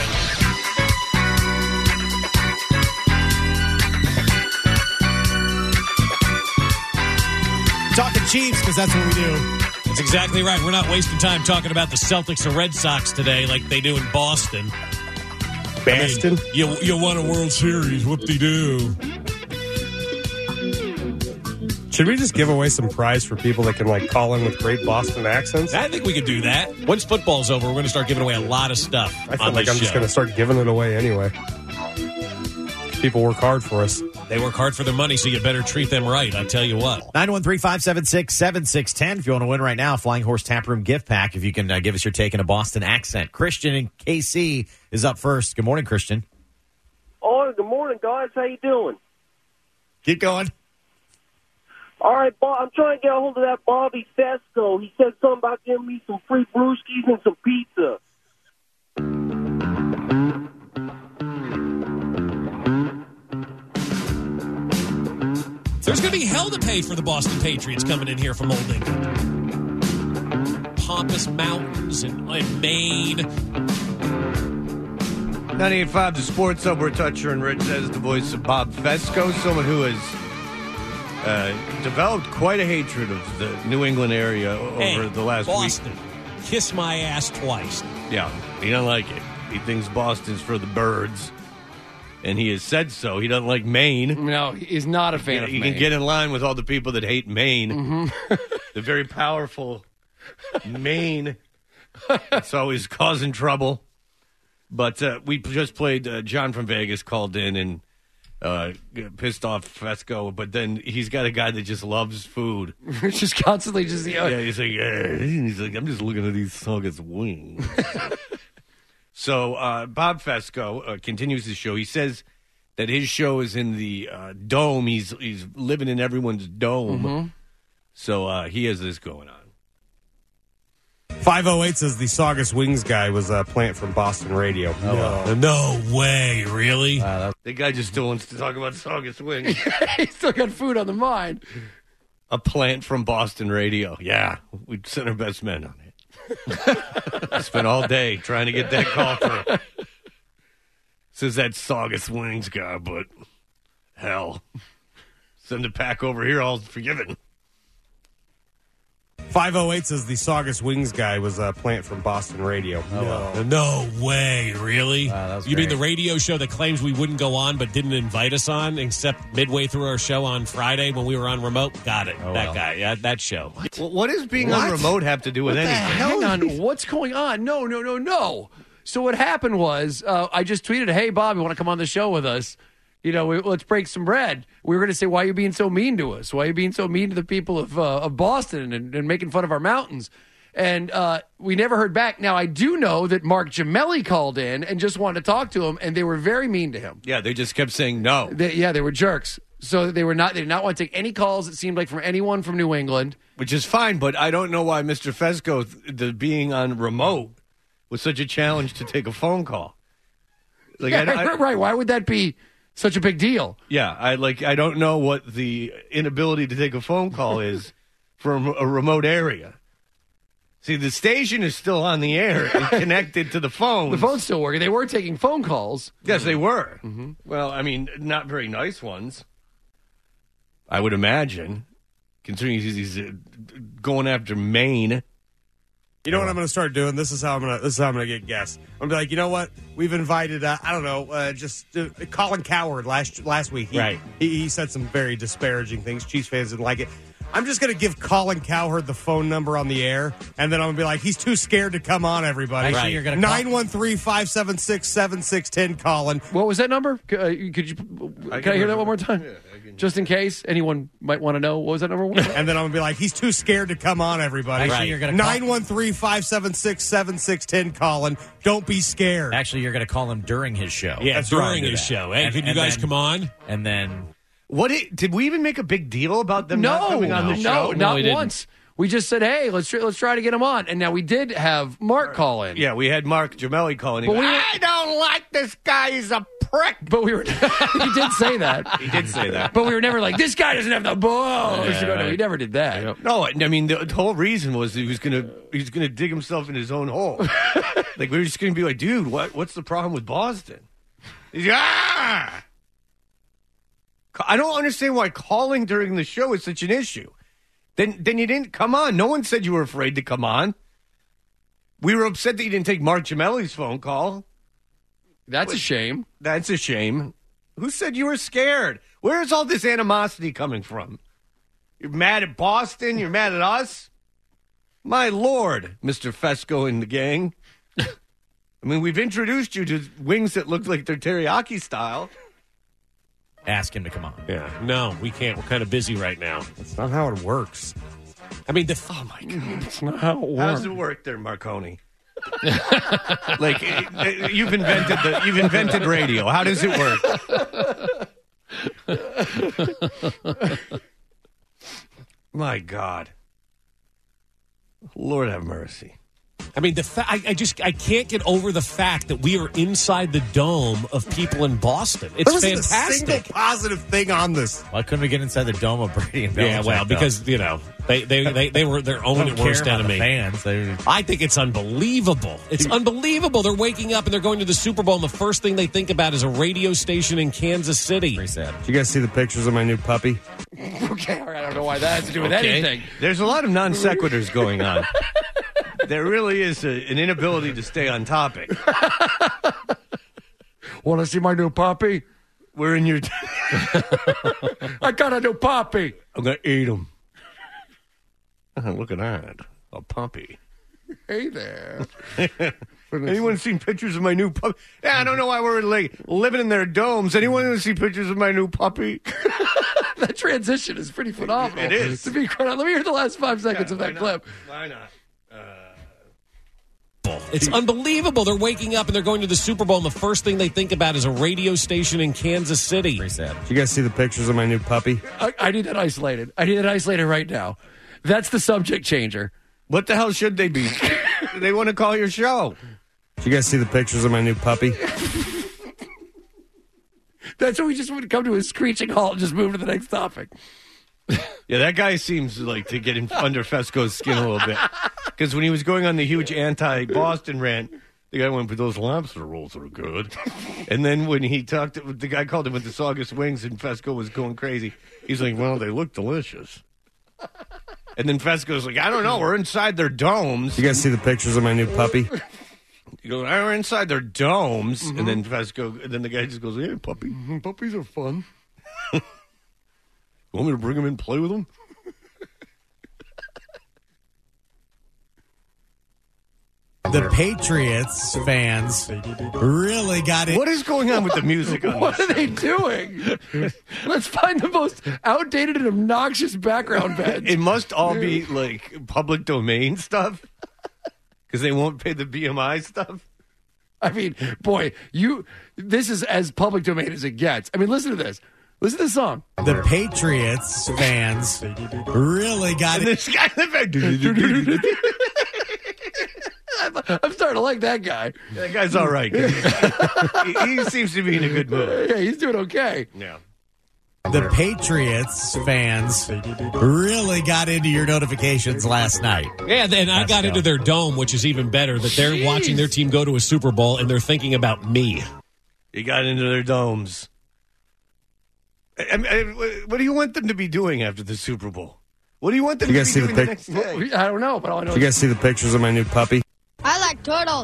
M: Talking Chiefs, because that's what we do.
L: That's exactly right. We're not wasting time talking about the Celtics or Red Sox today like they do in Boston.
I: Boston?
L: I mean, you, you won a World Series. Whoop-de-doo.
I: Should we just give away some prize for people that can like call in with great Boston accents?
L: I think we could do that. Once football's over, we're going to start giving away a lot of stuff.
I: I feel
L: on
I: like
L: this
I: I'm just
L: show.
I: going to start giving it away anyway. People work hard for us.
L: They work hard for their money, so you better treat them right. I tell you what.
M: nine one three, five seven six, seven six one zero. If you want to win right now, Flying Horse Tap Room gift pack. If you can uh, give us your take in a Boston accent. Christian in K C is up first. Good morning, Christian.
R: Oh, good morning, guys. How you doing?
M: Keep going.
R: All right, Bob, I'm trying to get a hold of that Bobby Fesco. He said something about giving me some free brewskis and some pizza.
L: There's going to be hell to pay for the Boston Patriots coming in here from Old England. Pompous mountains and, and Maine.
A: ninety-eight point five, the Sports Hub, where Toucher and Rich says the voice of Bob Fesco, someone who has uh, developed quite a hatred of the New England area over
L: Hey,
A: the last
L: Boston,
A: week.
L: kiss my ass twice.
A: Yeah, he doesn't like it. He thinks Boston's for the birds, and he has said so. He doesn't like Maine.
K: No, he's not a fan
A: you,
K: of
A: you
K: Maine.
A: can get in line with all the people that hate Maine.
K: Mm-hmm.
A: The very powerful Maine. It's always causing trouble. But uh, we just played, uh, John from Vegas called in and uh, pissed off Fesco, but then he's got a guy that just loves food.
K: just constantly just, you know,
A: yeah, he's like, uh, he's like, I'm just looking at these Saugus wings. So uh, Bob Fesco uh, continues his show. He says that his show is in the uh, dome. He's he's living in everyone's dome.
K: Mm-hmm.
A: So uh, he has this going on.
I: five oh eight says the Saugus Wings guy was a plant from Boston radio.
L: No, no way, really?
A: Uh, the guy just still wants to talk about Saugus Wings.
K: He's still got food on the mind.
A: A plant from Boston radio. Yeah, we sent our best men on it. I spent all day trying to get that call through. Says that Saugus Wings guy, but hell, send it back over here, all forgiven.
I: five oh eight says the Saugus Wings guy was a plant from Boston radio.
L: No, no way, really? You mean the radio show that claims we wouldn't go on but didn't invite us on except midway through our show on Friday when we were on remote? Got it.
K: Oh,
L: that
K: well.
L: guy. Yeah, that show.
A: Well, what does being
K: What?
A: on remote have to do with
K: What the
A: anything?
K: hell? Hang on, what's going on? No, no, no, no. So what happened was uh, I just tweeted, hey, Bob, you want to come on the show with us? You know, we, let's break some bread. We were going to say, why are you being so mean to us? Why are you being so mean to the people of uh, of Boston and, and making fun of our mountains? And uh, we never heard back. Now, I do know that Mark Gemelli called in and just wanted to talk to him, and they were very mean to him.
A: Yeah, they just kept saying no.
K: They, yeah, they were jerks. So they were not. They did not want to take any calls. It seemed like from anyone from New England,
A: which is fine. But I don't know why Mister Fesco, the being on remote, was such a challenge to take a phone call. Like,
K: yeah,
A: I, I,
K: right? Why would that be such a big deal?
A: Yeah, I like. I don't know what the inability to take a phone call is from a remote area. See, the station is still on the air and connected to the phone.
K: The phone's still working. They were taking phone calls.
A: Yes, they were.
K: Mm-hmm.
A: Well, I mean, not very nice ones. I would imagine, considering he's, he's uh, going after Maine.
I: You know what I'm going to start doing? This is how I'm going to. This is how I'm going to get guests. I'm going to be like, you know what? We've invited. Uh, I don't know. Uh, just uh, Colin Cowherd last last week. He,
L: Right.
I: He, he said some very disparaging things. Chiefs fans didn't like it. I'm just going to give Colin Cowherd the phone number on the air, and then I'm going to be like, he's too scared to come on, everybody.
M: Actually,
I: Right.
M: you're gonna call-
I: nine one three, five seven six, seven six one zero, Colin.
K: What was that number? C- Uh, could you? Can I,
I: can
K: hear
I: remember.
K: that one more time? Just in case anyone might want to know. What was that number?
I: And then I'm going to be like, he's too scared to come on, everybody.
M: Actually, you're gonna call-
I: nine one three, five seven six, seven six one zero, Colin. Don't be scared.
M: Actually, you're going to call him during his show.
L: Yeah,
I: That's right.
L: during his
M: that.
L: show. Hey,
M: And-
L: can you
M: and
L: guys
M: then-
L: come on?
M: And then
A: What it, did we even make a big deal about them
K: no,
A: not coming on the
K: no,
A: show?
K: not
L: we didn't.
K: once. We just said, hey, let's try, let's try to get him on. And now we did have Mark call in.
A: Yeah, we had Mark Gemelli calling.
K: But we were-
A: I don't like this guy. He's a prick.
K: But we were. He did say that.
A: He did say that.
K: But we were never like, this guy doesn't have the balls.
A: Yeah,
K: You know, no,
A: right.
K: we never did that.
A: No, I mean the, the whole reason was he was gonna he was gonna dig himself in his own hole. Like we were just gonna be like, dude, what what's the problem with Boston? He's like, ah! I don't understand why calling during the show is such an issue. Then then you didn't come on. No one said you were afraid to come on. We were upset that you didn't take Mark Gemelli's phone call.
K: That's a shame.
A: That's a shame. Who said you were scared? Where's all this animosity coming from? You're mad at Boston? You're mad at us? My Lord, Mister Fesco and the gang. I mean, we've introduced you to wings that look like they're teriyaki style.
M: ask him to come on.
L: Yeah. No, we can't. We're kind of busy right now.
I: That's not how it works.
L: I mean, the,
A: oh my God.
K: That's not how it
A: How
K: works.
A: does it work there, Marconi? Like uh, you've invented the you've invented radio. How does it work?
S: My God. Lord have mercy.
L: I mean, the fa- I, I just I can't get over the fact that we are inside the dome of people in Boston. It's
I: there wasn't
L: fantastic.
I: a single positive thing on this.
M: Why couldn't we get inside the dome of Brady and Belichick?
L: Yeah, well,
M: though?
L: because you know they they they, they were their own
M: Don't care
L: worst
M: about the
L: enemy.
M: fans. They-
L: I think it's unbelievable. It's unbelievable. They're waking up and they're going to the Super Bowl, and the first thing they think about is a radio station in Kansas City.
M: Pretty sad.
I: Did you guys see the pictures of my new puppy?
K: Okay, all right. I don't know why that has to do with
S: Okay.
K: anything.
S: There's a lot of non sequiturs going on. There really is a, an inability to stay on topic.
K: Want to see my new puppy?
S: We're in your.
K: I got a new puppy.
S: I'm going to eat him. Oh, look at that. A puppy.
K: Hey there.
S: Anyone seen pictures of my new puppy? Yeah, I don't know why we're like living in their domes. Anyone see pictures of my new puppy?
K: That transition is pretty phenomenal.
S: It is.
K: To be quite honest, let me hear the last five seconds
S: Yeah,
K: of that
S: why
K: clip.
S: not? Why not?
L: It's unbelievable. They're waking up and they're going to the Super Bowl, and the first thing they think about is a radio station in Kansas City.
M: Pretty sad.
I: Did you guys see the pictures of my new puppy?
K: I, I need that isolated. I need that isolated right now. That's the subject changer.
S: What the hell should they be? They want to call your show.
I: Did you guys see the pictures of my new puppy?
K: That's what we just would come to a screeching halt and just move to the next topic.
S: Yeah, that guy seems like to get in under Fesco's skin a little bit. Because when he was going on the huge anti-Boston rant, the guy went, but those lobster rolls are good. And then when he talked, the guy called him with the Saugus wings, and Fesco was going crazy. He's like, well, they look delicious. And then Fesco's like, I don't know, we're inside their domes.
I: Did you guys see the pictures of my new puppy?
S: You go, we're inside their domes. Mm-hmm. And then Fesco, and then the guy just goes, yeah, puppy.
K: Mm-hmm. Puppies are fun.
S: You want me to bring him in and play with him?
M: The Patriots fans really got it.
S: What is going on with the music on
K: What
S: this?
K: are they doing? Let's find the most outdated and obnoxious background beds.
S: It must all be like public domain stuff because they won't pay the B M I stuff.
K: I mean, boy, you. This is as public domain as it gets. I mean, listen to this. Listen to the song.
M: The Patriots fans really got
S: And
M: it.
S: this guy in the back.
K: I'm starting to like that guy.
S: That guy's all right. he, he seems to be in a good mood.
K: Yeah, he's doing okay.
S: Yeah.
M: The Patriots fans really got into your notifications last night.
L: Yeah, and I
M: Let's
L: got
M: go.
L: into their dome, which is even better, that they're
K: Jeez.
L: watching their team go to a Super Bowl and they're thinking about me.
S: He got into their domes. I mean, I- what do you want them to be doing after the Super Bowl? What do you want them
I: You
S: to
I: guys
S: be
I: see the
S: doing the,
I: pic-
S: next day?
K: I don't know, but all I know
I: Did you guys see the pictures of my new puppy?
T: I like turtles.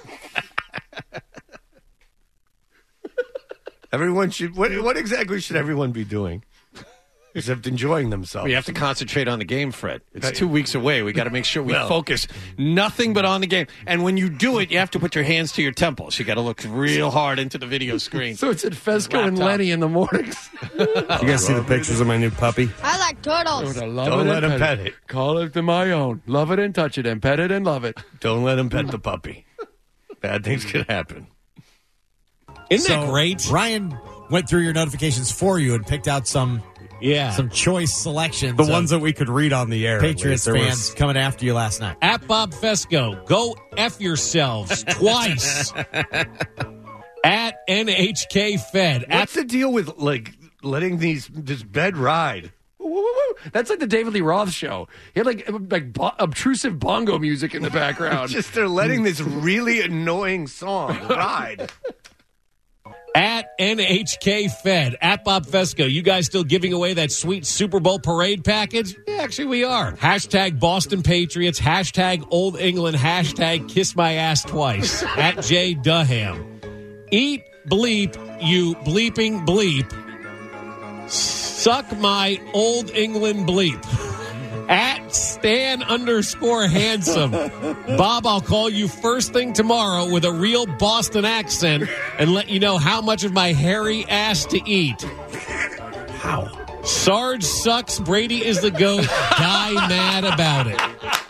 S: Everyone should. What, what exactly should everyone be doing? Except enjoying themselves.
E: We have to concentrate on the game, Fred. It's
S: Right.
E: two weeks away. We got to make sure we
S: Well-
E: focus nothing but on the game. And when you do it, you have to put your hands to your temples. You got to look real hard into the video screen.
K: So it's at Fesco and
E: Laptop.
K: Lenny in the mornings.
I: Did you guys see the pictures of my new puppy?
T: I like turtles.
K: I love
S: Don't
K: it
S: let
K: and
S: him pet it.
K: Call it to my own. Love it and touch it and pet it and love it.
S: Don't let him pet the puppy. Bad things could happen.
L: Isn't
M: So,
L: that great?
M: Ryan went through your notifications for you and picked out some
L: Yeah.
M: some choice selections.
I: The
M: of
I: ones that we could read on the air.
M: Patriots
I: There was-
M: fans coming after you last night.
L: At Bob Fesco, go F yourselves twice. At N H K Fed.
S: What's the deal with like letting these this bed ride?
K: Woo, woo, woo. That's like the David Lee Roth show. He had like like bo- obtrusive bongo music in the background.
S: Just they're letting this really annoying song ride.
L: At N H K Fed. At Bob Fesco. You guys still giving away that sweet Super Bowl parade package? Yeah, actually, we are. Hashtag Boston Patriots. Hashtag Old England. Hashtag Kiss My Ass Twice. At Jay Duham. Eat bleep, you bleeping bleep. Suck my Old England bleep. At Stan underscore handsome. Bob, I'll call you first thing tomorrow with a real Boston accent and let you know how much of my hairy ass to eat. How? Sarge sucks. Brady is the GOAT. Die mad about it.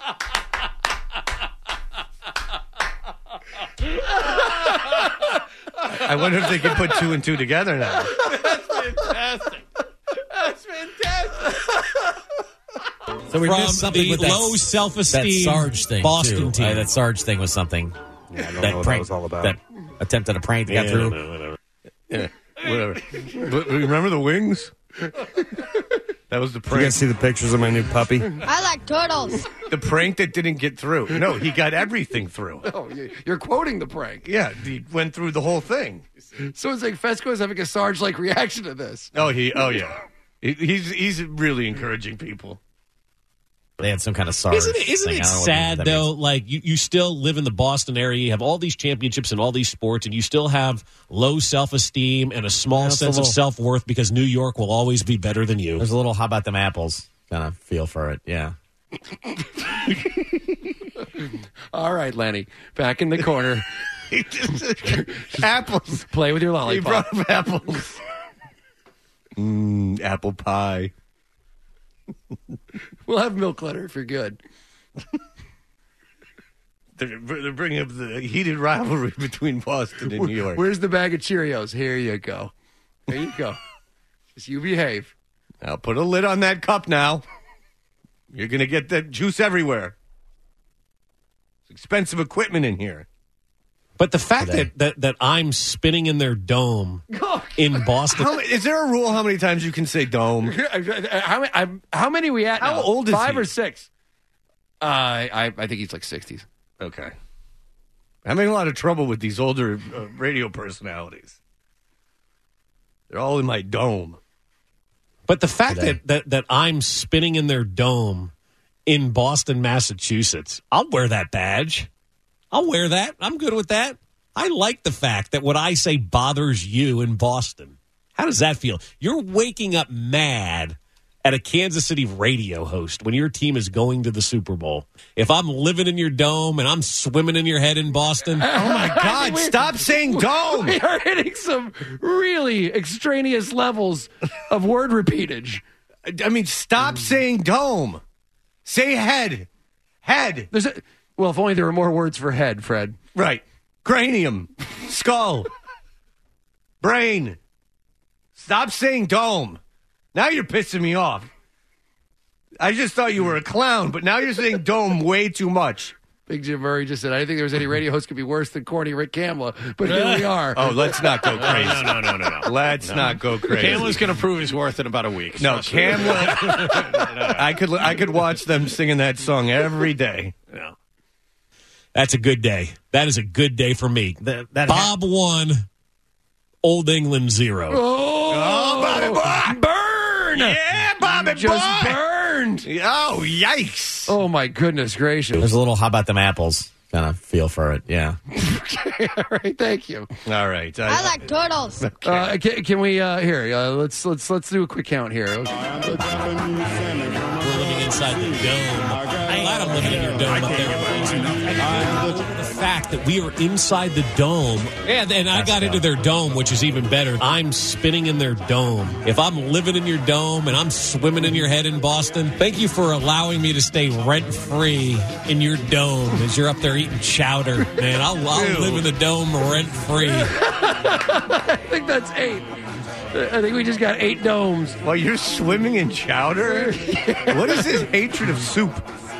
S: I wonder if they can put two and two together now.
E: That's fantastic. That's fantastic.
M: So we
L: from
M: missed something
L: the
M: with that,
L: low self-esteem
M: that Sarge thing,
L: Boston
M: too.
L: team.
M: Uh, that Sarge thing was something.
I: Yeah, I don't
M: that
I: know what
M: prank,
I: that was all about.
M: That attempt at a prank that
S: Yeah,
M: got through.
S: no, whatever. Yeah, whatever. But remember the wings? That was the
I: You
S: prank.
I: guys see the pictures of my new puppy?
T: I like turtles.
S: The prank that didn't get through. No, he got everything through.
K: Oh, you- you're quoting the prank.
S: Yeah, he went through the whole thing.
K: So it's like Fesco is having a Sarge-like reaction to this.
S: Oh, he. Oh, yeah. He, he's he's really encouraging people.
M: They had some kind of Sarge.
L: Isn't it, isn't
M: thing.
L: it
M: I don't know what
L: sad,
M: that
L: though?
M: means.
L: Like, you, you still live in the Boston area. You have all these championships in all these sports, and you still have low self-esteem and a small
M: Yeah, it's a
L: sense of
M: little-
L: self-worth because New York will always be better than you.
M: There's a little how about them apples kind of feel for it. Yeah.
K: All right, Lenny, back in the corner.
S: Apples.
K: Play with your
S: He
K: lollipop.
S: brought up apples. Mmm, apple pie.
K: We'll have milk letter if you're good.
S: They're, they're bringing up the heated rivalry between Boston and New York.
K: Where's the bag of Cheerios? Here you go. There you go. Just you behave.
S: I'll put a lid on that cup now. You're going to get that juice everywhere. It's expensive equipment in here.
L: But the fact that, that, that I'm spinning in their dome in Boston.
S: How, is there a rule how many times you can say dome?
K: How, how, how many we at
S: How
K: now?
S: old is
K: Five
S: he?
K: or six? Uh, I, I think he's like sixties.
S: Okay. I'm having a lot of trouble with these older uh, radio personalities. They're all in my dome.
L: But the fact that, that, that I'm spinning in their dome in Boston, Massachusetts, I'll wear that badge. I'll wear that. I'm good with that. I like the fact that what I say bothers you in Boston. How does that feel? You're waking up mad at a Kansas City radio host when your team is going to the Super Bowl. If I'm living in your dome and I'm swimming in your head in Boston.
S: Oh, my God. Stop saying dome.
K: We are hitting some really extraneous levels of word repeatage.
S: I mean, stop saying dome. Say head. Head.
K: There's a, well, if only there were more words for head, Fred.
S: Right. Cranium. Skull. Brain. Stop saying dome. Now you're pissing me off. I just thought you were a clown, but now you're saying dome way too much.
K: Big Jim Murray just said, I didn't think there was any radio host could be worse than corny Rick Kamla, but here we are.
S: Oh, let's not go crazy.
E: No, no, no, no, no.
S: Let's
E: No.
S: not go crazy.
E: Kamla's going to prove his worth in about a week.
S: No,
E: Trust me.
S: Kamla. I could I could watch them singing that song every day.
L: Yeah. That's a good day. That is a good day for me.
M: That, that
L: Bob one, Old England zero.
K: Oh,
S: Oh, Bobby Boy.
K: burn!
S: Yeah, Bobby
K: Just
S: Boy.
K: burned!
S: Oh, yikes.
K: Oh, my goodness gracious.
M: There's a little how about them apples kind of feel for it. Yeah.
K: All right, thank you.
S: All right.
T: I like turtles.
K: Uh, can, can we uh, here? Uh, let's let's let's do a quick count here.
L: We're living inside the dome. I'm glad I'm living in your dome up there. The fact that we are inside the dome, and, and I got into their dome, which is even better. I'm spinning in their dome. If I'm living in your dome and I'm swimming in your head in Boston, thank you for allowing me to stay rent-free in your dome as you're up there eating chowder. Man, I'll, I'll live in the dome rent-free.
K: I think that's eight. I think we just got eight domes.
S: Well, you're swimming in chowder? What is this hatred of soup?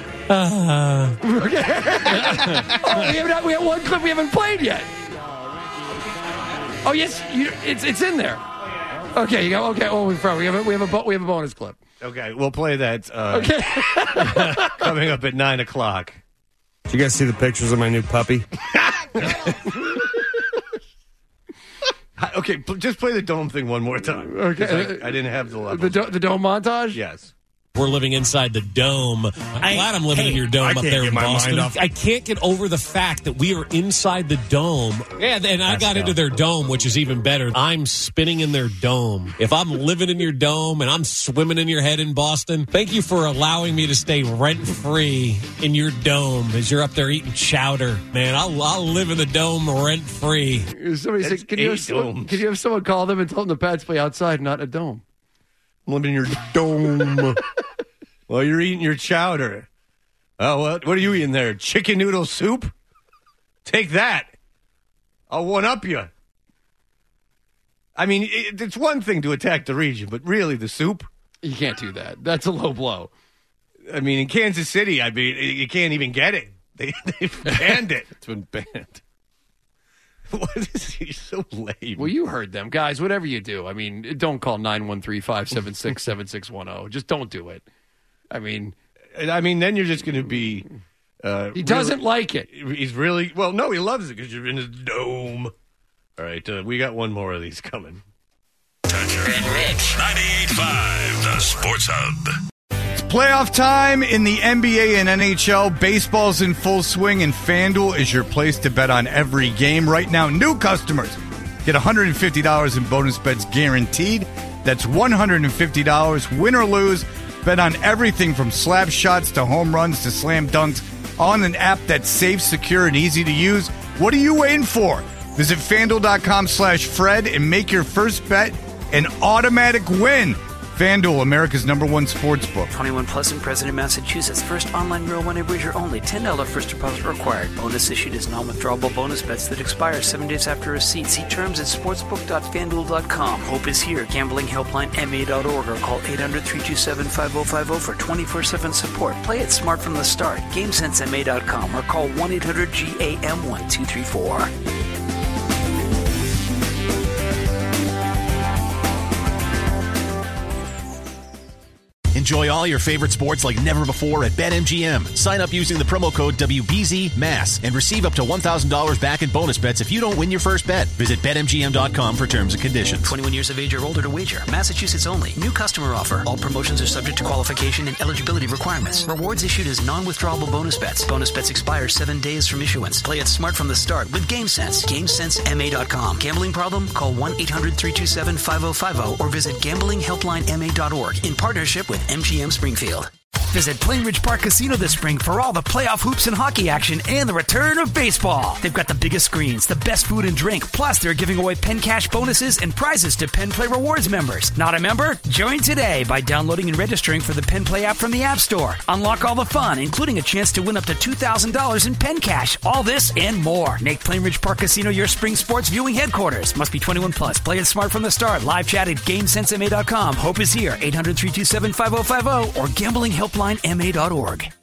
L: Uh,
K: oh, we have not, we have one clip we haven't played yet. Oh yes, you, it's it's in there. Okay, you go. Okay, oh, we we have a, we have a bo- we have a bonus clip.
S: Okay, we'll play that. Uh,
K: Okay,
S: coming up at nine o'clock.
I: Did you guys see the pictures of my new puppy?
S: Okay, pl- just play the dome thing one more time.
K: Okay.
S: 'Cause I, I didn't have the level.
K: the do- the dome montage.
S: Yes.
L: We're living inside the dome. I'm
M: I-
L: glad I'm living
M: hey,
L: in your dome
I: I
L: up
I: can't
L: there
I: get
L: in
I: my mind
L: Boston.
I: off-
L: I can't get over the fact that we are inside the dome. Yeah, and I
M: Let's
L: got
M: go.
L: into their dome, which is even better. I'm spinning in their dome. If I'm living in your dome and I'm swimming in your head in Boston, thank you for allowing me to stay rent-free in your dome as you're up there eating chowder. Man, I'll, I'll live in the dome rent-free.
K: Somebody
S: That's
K: said, can you, have
S: eight
K: someone,
S: domes.
K: can you have someone call them and tell them the Pats play outside, not a dome?
S: I'm living in your dome. Well, you're eating your chowder. Oh, what? What are you eating there? Chicken noodle soup? Take that. I'll one up you. I mean, it, it's one thing to attack the region, but really, the soup?
K: You can't do that. That's a low blow.
S: I mean, in Kansas City, I mean, you can't even get it. They, they've banned it.
E: It's been banned.
S: What is he so lame?
K: Well, you heard them. Guys, whatever you do, I mean, don't call nine one three, five seven six, seven six one zero. Just don't do it. I mean,
S: I mean, then you're just going to be... Uh,
K: he doesn't
S: really,
K: like it.
S: He's really... Well, no, he loves it because you're in his dome. All right, uh, we got one more of these coming.
G: Toucher and Rich. ninety-eight point five, the Sports Hub.
A: It's playoff time in the N B A and N H L. Baseball's in full swing, and FanDuel is your place to bet on every game. Right now, new customers get one hundred fifty dollars in bonus bets guaranteed. That's one hundred fifty dollars, win or lose. Bet on everything from slap shots to home runs to slam dunks on an app that's safe, secure, and easy to use. What are you waiting for? Visit FanDuel.com slash Fred and make your first bet an automatic win. FanDuel, America's number one sports book.
B: twenty-one plus in President, Massachusetts. First online real money wager only. ten dollars first deposit required. Bonus issued as non-withdrawable bonus bets that expire seven days after receipt. See terms at sportsbook dot fan duel dot com. Hope is here. Gambling helpline M A dot org or call eight hundred, three two seven, five oh five oh for twenty-four seven support. Play it smart from the start. game sense M A dot com or call one eight hundred G A M one two three four.
U: Enjoy all your favorite sports like never before at BetMGM. Sign up using the promo code W B Z M A S and receive up to one thousand dollars back in bonus bets if you don't win your first bet. Visit Bet M G M dot com for terms and conditions.
B: twenty-one years of age or older to wager. Massachusetts only. New customer offer. All promotions are subject to qualification and eligibility requirements. Rewards issued as non-withdrawable bonus bets. Bonus bets expire seven days from issuance. Play it smart from the start with GameSense. game sense M A dot com. Gambling problem? Call one eight hundred, three two seven, five oh five oh or visit gambling helpline M A dot org in partnership with M G M Springfield. Visit Plainridge Park Casino this spring for all the playoff hoops and hockey action and the return of baseball. They've got the biggest screens, the best food and drink, plus they're giving away Penn Cash bonuses and prizes to Penn Play Rewards members. Not a member? Join today by downloading and registering for the Penn Play app from the App Store. Unlock all the fun, including a chance to win up to two thousand dollars in Penn Cash. All this and more. Make Plainridge Park Casino your spring sports viewing headquarters. Must be twenty-one plus. Play it smart from the start. Live chat at game sense M A dot com. Hope is here. eight hundred, three two seven, five oh five oh or gambling helpline M A dot org.